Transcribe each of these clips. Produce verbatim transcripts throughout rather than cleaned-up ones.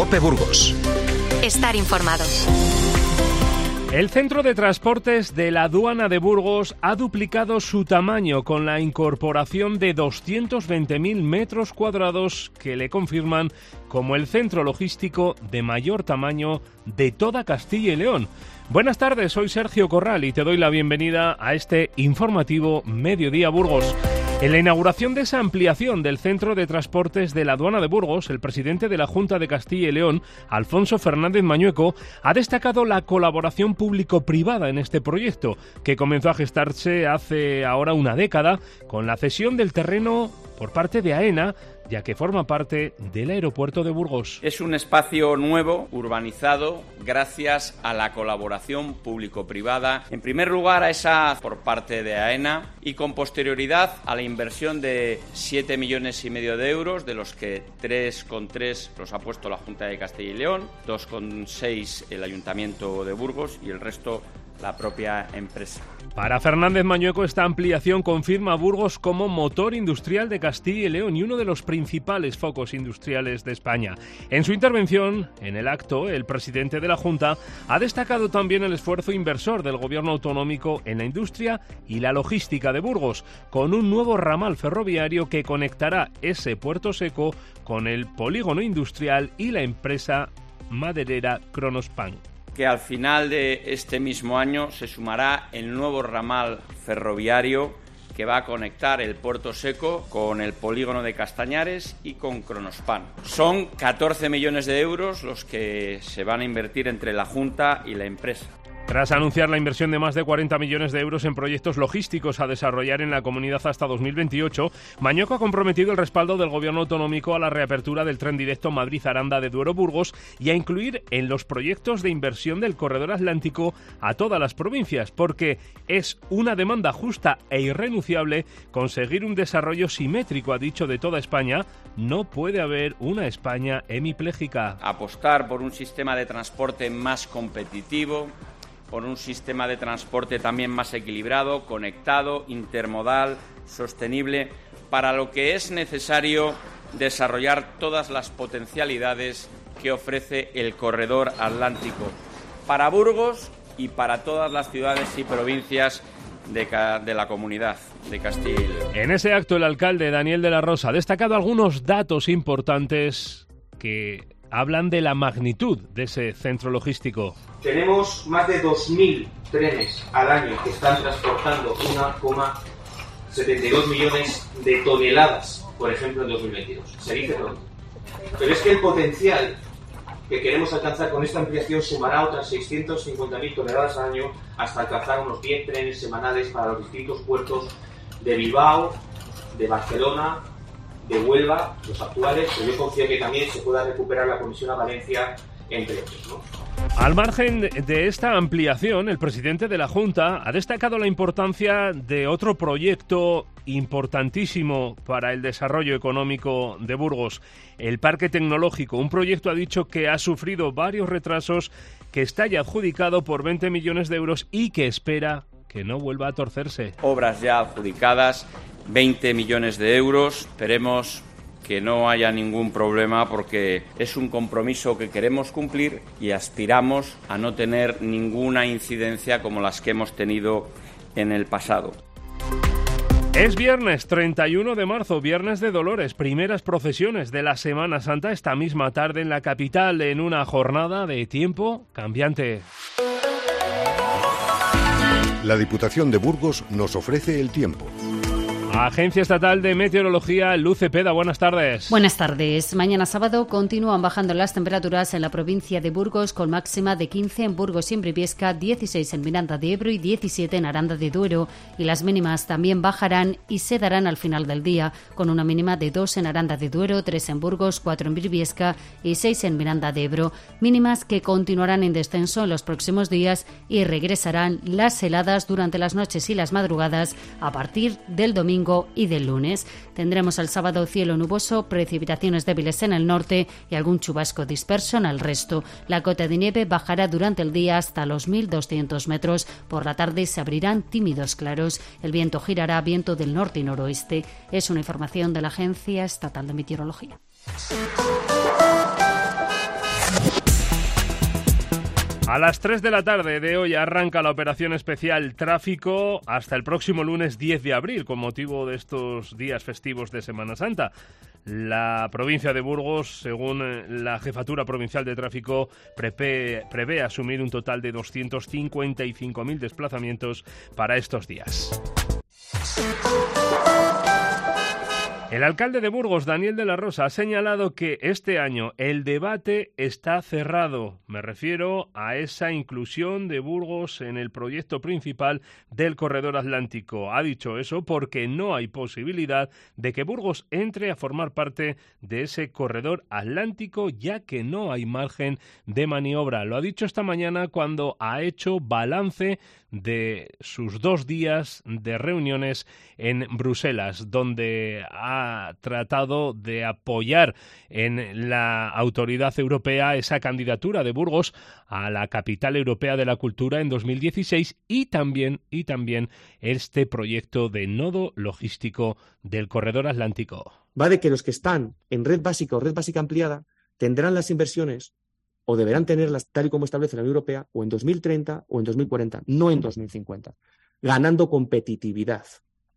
COPE Burgos. Estar informado. El centro de transportes de la aduana de Burgos ha duplicado su tamaño con la incorporación de doscientos veinte mil metros cuadrados que le confirman como el centro logístico de mayor tamaño de toda Castilla y León. Buenas tardes, soy Sergio Corral y te doy la bienvenida a este informativo Mediodía Burgos. En la inauguración de esa ampliación del centro de transportes de la aduana de Burgos, el presidente de la Junta de Castilla y León, Alfonso Fernández Mañueco, ha destacado la colaboración público-privada en este proyecto, que comenzó a gestarse hace ahora una década con la cesión del terreno por parte de AENA, ya que forma parte del aeropuerto de Burgos. Es un espacio nuevo, urbanizado, gracias a la colaboración público-privada. En primer lugar, a esa por parte de AENA y con posterioridad a la inversión de siete millones y medio de euros, de los que tres coma tres los ha puesto la Junta de Castilla y León, dos coma seis el Ayuntamiento de Burgos y el resto la propia empresa. Para Fernández Mañueco, esta ampliación confirma a Burgos como motor industrial de Castilla y León y uno de los principales focos industriales de España. En su intervención, en el acto, el presidente de la Junta ha destacado también el esfuerzo inversor del gobierno autonómico en la industria y la logística de Burgos, con un nuevo ramal ferroviario que conectará ese puerto seco con el polígono industrial y la empresa maderera Kronospan. Que al final de este mismo año se sumará el nuevo ramal ferroviario que va a conectar el Puerto Seco con el polígono de Castañares y con Kronospan. Son catorce millones de euros los que se van a invertir entre la Junta y la empresa. Tras anunciar la inversión de más de cuarenta millones de euros en proyectos logísticos a desarrollar en la comunidad hasta dos mil veintiocho, Mañueco ha comprometido el respaldo del gobierno autonómico a la reapertura del tren directo Madrid-Aranda de Duero-Burgos y a incluir en los proyectos de inversión del corredor atlántico a todas las provincias, porque es una demanda justa e irrenunciable conseguir un desarrollo simétrico, ha dicho, de toda España. No puede haber una España hemipléjica. Apostar por un sistema de transporte más competitivo, por un sistema de transporte también más equilibrado, conectado, intermodal, sostenible, para lo que es necesario desarrollar todas las potencialidades que ofrece el corredor atlántico para Burgos y para todas las ciudades y provincias de, de la comunidad de Castilla y León. En ese acto, el alcalde Daniel de la Rosa ha destacado algunos datos importantes que hablan de la magnitud de ese centro logístico. Tenemos más de dos mil trenes al año que están transportando uno coma setenta y dos millones de toneladas, por ejemplo, en dos mil veintidós. Se dice pronto. Pero es que el potencial que queremos alcanzar con esta ampliación sumará otras seiscientas cincuenta mil toneladas al año hasta alcanzar unos diez trenes semanales para los distintos puertos de Bilbao, de Barcelona, de Huelva, los actuales, pero yo confío que también se pueda recuperar la conexión a Valencia, entre otros, ¿no? Al margen de esta ampliación, el presidente de la Junta ha destacado la importancia de otro proyecto importantísimo para el desarrollo económico de Burgos, el Parque Tecnológico, un proyecto, ha dicho, que ha sufrido varios retrasos, que está ya adjudicado por veinte millones de euros y que espera que no vuelva a torcerse. Obras ya adjudicadas, veinte millones de euros, esperemos que no haya ningún problema porque es un compromiso que queremos cumplir y aspiramos a no tener ninguna incidencia como las que hemos tenido en el pasado. Es viernes treinta y uno de marzo, viernes de Dolores, primeras procesiones de la Semana Santa esta misma tarde en la capital en una jornada de tiempo cambiante. La Diputación de Burgos nos ofrece el tiempo. Agencia Estatal de Meteorología, Luz Cepeda, buenas tardes. Buenas tardes. Mañana sábado continúan bajando las temperaturas en la provincia de Burgos, con máxima de quince en Burgos y en Briviesca, dieciséis en Miranda de Ebro y diecisiete en Aranda de Duero. Y las mínimas también bajarán y se darán al final del día, con una mínima de dos en Aranda de Duero, tres en Burgos, cuatro en Briviesca y seis en Miranda de Ebro. Mínimas que continuarán en descenso en los próximos días y regresarán las heladas durante las noches y las madrugadas a partir del domingo y del lunes. Tendremos el sábado cielo nuboso, precipitaciones débiles en el norte y algún chubasco disperso en el resto. La cota de nieve bajará durante el día hasta los mil doscientos metros. Por la tarde se abrirán tímidos claros. El viento girará viento del norte y noroeste. Es una información de la Agencia Estatal de Meteorología. A las tres de la tarde de hoy arranca la operación especial Tráfico hasta el próximo lunes diez de abril, con motivo de estos días festivos de Semana Santa. La provincia de Burgos, según la Jefatura Provincial de Tráfico, prevé, prevé asumir un total de doscientos cincuenta y cinco mil desplazamientos para estos días. El alcalde de Burgos, Daniel de la Rosa, ha señalado que este año el debate está cerrado. Me refiero a esa inclusión de Burgos en el proyecto principal del Corredor Atlántico. Ha dicho eso porque no hay posibilidad de que Burgos entre a formar parte de ese Corredor Atlántico, ya que no hay margen de maniobra. Lo ha dicho esta mañana cuando ha hecho balance de sus dos días de reuniones en Bruselas, donde ha tratado de apoyar en la autoridad europea esa candidatura de Burgos a la capital europea de la cultura en dos mil dieciséis y también, y también este proyecto de nodo logístico del Corredor Atlántico. Va de que los que están en red básica o red básica ampliada tendrán las inversiones o deberán tenerlas tal y como establece la Unión Europea o en dos mil treinta o en dos mil cuarenta, no en dos mil cincuenta, ganando competitividad.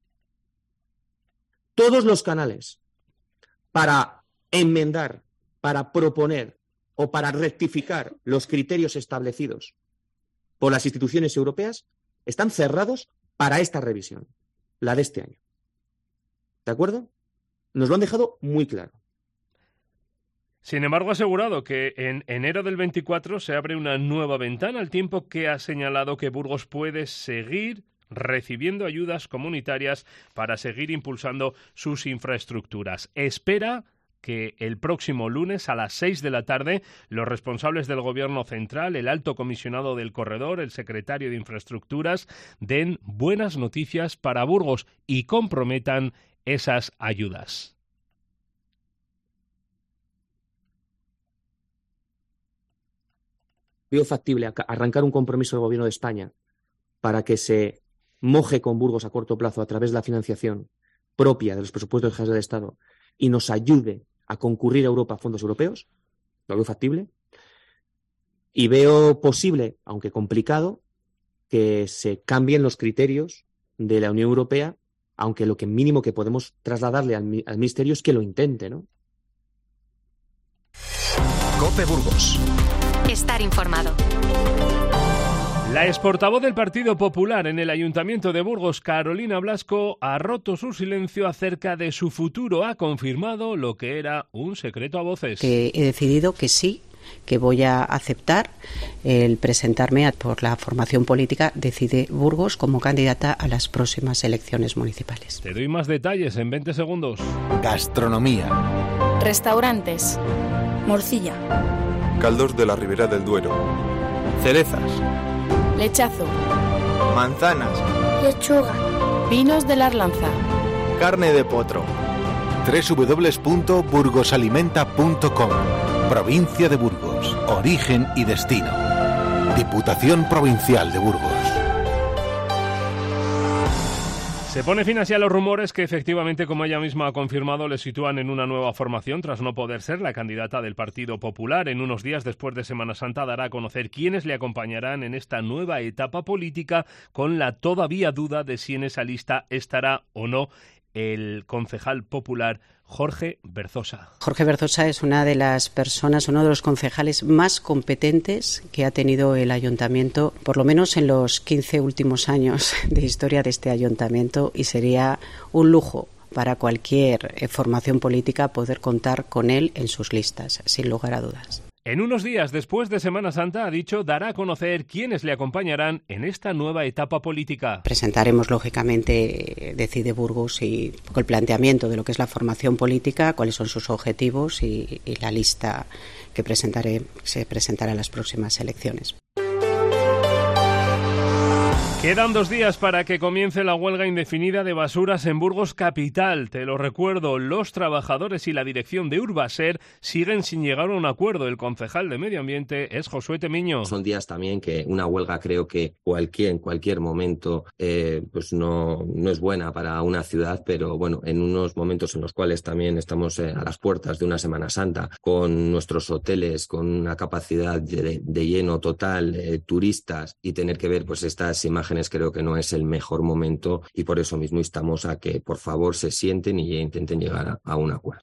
Todos los canales para enmendar, para proponer o para rectificar los criterios establecidos por las instituciones europeas están cerrados para esta revisión, la de este año. ¿De acuerdo? Nos lo han dejado muy claro. Sin embargo, ha asegurado que en enero del veinticuatro se abre una nueva ventana, al tiempo que ha señalado que Burgos puede seguir recibiendo ayudas comunitarias para seguir impulsando sus infraestructuras. Espera que el próximo lunes a las seis de la tarde los responsables del Gobierno central, el alto comisionado del corredor, el secretario de Infraestructuras, den buenas noticias para Burgos y comprometan esas ayudas. Veo factible arrancar un compromiso del Gobierno de España para que se moje con Burgos a corto plazo a través de la financiación propia de los presupuestos generales del Estado y nos ayude a concurrir a Europa a fondos europeos. Lo veo factible. Y veo posible, aunque complicado, que se cambien los criterios de la Unión Europea, aunque lo que mínimo que podemos trasladarle al, al Ministerio es que lo intente, ¿no? COPE Burgos. Estar informado. La exportavoz del Partido Popular en el Ayuntamiento de Burgos, Carolina Blasco, ha roto su silencio acerca de su futuro. Ha confirmado lo que era un secreto a voces. Que he decidido que sí, que voy a aceptar el presentarme a, por la formación política Decide Burgos como candidata a las próximas elecciones municipales. Te doy más detalles en veinte segundos. Gastronomía. Restaurantes. Morcilla. Caldos de la Ribera del Duero. Cerezas. Lechazo. Manzanas. Lechuga. Vinos de la Arlanza. Carne de potro. doble u doble u doble u punto burgosalimenta punto com. Provincia de Burgos. Origen y destino. Diputación Provincial de Burgos. Se pone fin así a los rumores que efectivamente, como ella misma ha confirmado, le sitúan en una nueva formación tras no poder ser la candidata del Partido Popular. En unos días después de Semana Santa dará a conocer quiénes le acompañarán en esta nueva etapa política, con la todavía duda de si en esa lista estará o no el concejal popular Jorge Berzosa. Jorge Berzosa es una de las personas, uno de los concejales más competentes que ha tenido el ayuntamiento, por lo menos en los quince últimos años de historia de este ayuntamiento, y sería un lujo para cualquier eh, formación política poder contar con él en sus listas, sin lugar a dudas. En unos días después de Semana Santa, ha dicho, dará a conocer quiénes le acompañarán en esta nueva etapa política. Presentaremos, lógicamente, Decide Burgos y el planteamiento de lo que es la formación política, cuáles son sus objetivos y, y la lista que presentaré, se presentará en las próximas elecciones. Quedan dos días para que comience la huelga indefinida de basuras en Burgos capital. Te lo recuerdo, los trabajadores y la dirección de Urbaser siguen sin llegar a un acuerdo. El concejal de Medio Ambiente es Josué Temiño. Son días también que una huelga creo que cualquier, en cualquier momento eh, pues no, no es buena para una ciudad, pero bueno, en unos momentos en los cuales también estamos eh, a las puertas de una Semana Santa, con nuestros hoteles, con una capacidad de, de lleno total, eh, turistas, y tener que ver pues estas imágenes, creo que no es el mejor momento, y por eso mismo instamos a que por favor se sienten y intenten llegar a, a un acuerdo.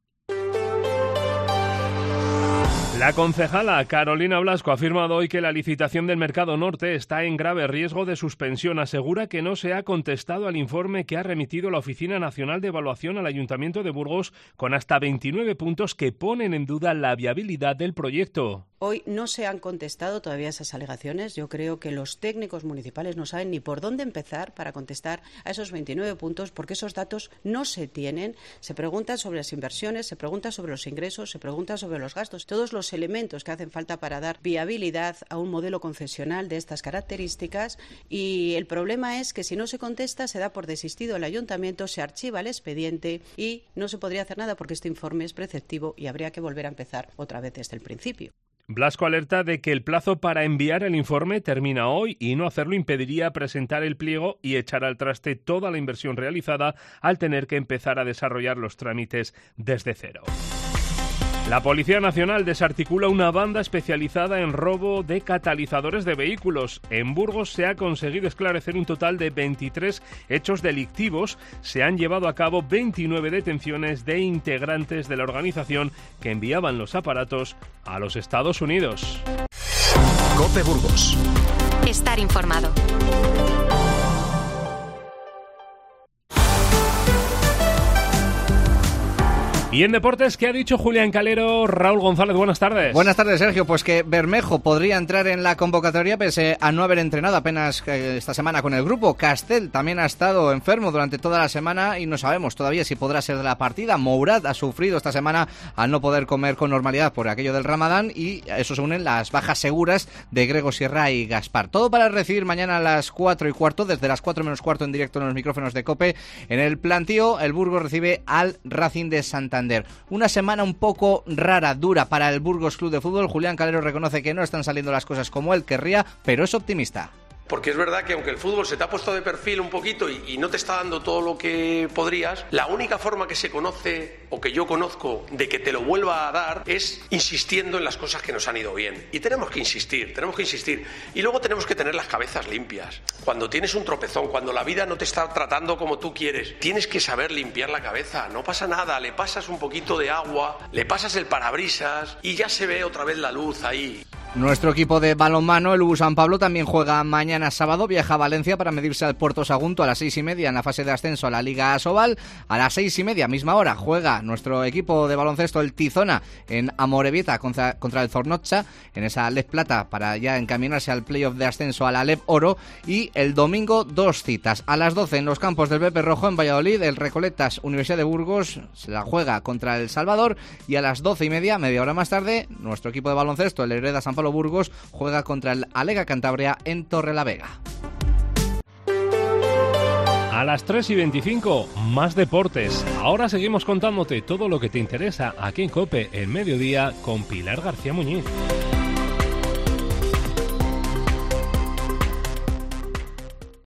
La concejala Carolina Blasco ha afirmado hoy que la licitación del Mercado Norte está en grave riesgo de suspensión. Asegura que no se ha contestado al informe que ha remitido la Oficina Nacional de Evaluación al Ayuntamiento de Burgos, con hasta veintinueve puntos que ponen en duda la viabilidad del proyecto. Hoy no se han contestado todavía esas alegaciones. Yo creo que los técnicos municipales no saben ni por dónde empezar para contestar a esos veintinueve puntos, porque esos datos no se tienen. Se pregunta sobre las inversiones, se pregunta sobre los ingresos, se pregunta sobre los gastos, todos los elementos que hacen falta para dar viabilidad a un modelo concesional de estas características, y el problema es que si no se contesta se da por desistido el ayuntamiento, se archiva el expediente y no se podría hacer nada porque este informe es preceptivo y habría que volver a empezar otra vez desde el principio. Blasco alerta de que el plazo para enviar el informe termina hoy y no hacerlo impediría presentar el pliego y echar al traste toda la inversión realizada al tener que empezar a desarrollar los trámites desde cero. La Policía Nacional desarticula una banda especializada en robo de catalizadores de vehículos. En Burgos se ha conseguido esclarecer un total de veintitrés hechos delictivos. Se han llevado a cabo veintinueve detenciones de integrantes de la organización que enviaban los aparatos a los Estados Unidos. COPE Burgos. Estar informado. Y en deportes, ¿qué ha dicho Julián Calero? Raúl González, buenas tardes. Buenas tardes, Sergio. Pues que Bermejo podría entrar en la convocatoria pese a no haber entrenado apenas esta semana con el grupo. Castel también ha estado enfermo durante toda la semana y no sabemos todavía si podrá ser de la partida. Mourad ha sufrido esta semana al no poder comer con normalidad por aquello del Ramadán, y a eso se unen las bajas seguras de Grego Sierra y Gaspar. Todo para recibir mañana a las cuatro y cuarto, desde las cuatro menos cuarto en directo en los micrófonos de COPE. En el plantío, el Burgos recibe al Racing de Santander. Una semana un poco rara, dura para el Burgos Club de Fútbol. Julián Calero reconoce que no están saliendo las cosas como él querría, pero es optimista. Porque es verdad que aunque el fútbol se te ha puesto de perfil un poquito y, y no te está dando todo lo que podrías, la única forma que se conoce o que yo conozco de que te lo vuelva a dar es insistiendo en las cosas que nos han ido bien. Y tenemos que insistir, tenemos que insistir. Y luego tenemos que tener las cabezas limpias. Cuando tienes un tropezón, cuando la vida no te está tratando como tú quieres, tienes que saber limpiar la cabeza. No pasa nada, le pasas un poquito de agua, le pasas el parabrisas y ya se ve otra vez la luz ahí. Nuestro equipo de balonmano, el U B U San Pablo, también juega mañana sábado, viaja a Valencia para medirse al Puerto Sagunto a las seis y media en la fase de ascenso a la Liga Asobal. A las seis y media, misma hora, juega nuestro equipo de baloncesto, el Tizona, en Amorebieta contra, contra el Zornotza, en esa Lef Plata, para ya encaminarse al playoff de ascenso a la Lef Oro. Y el domingo, dos citas. A las doce en los campos del Pepe Rojo en Valladolid, el Recoletas Universidad de Burgos se la juega contra el Salvador. Y a las doce y media, media hora más tarde, nuestro equipo de baloncesto, el Hereda San Pablo Burgos, juega contra el Alega Cantabria en Torrelavega. A las tres y veinticinco, más deportes. Ahora seguimos contándote todo lo que te interesa aquí en COPE, el mediodía, con Pilar García Muñiz.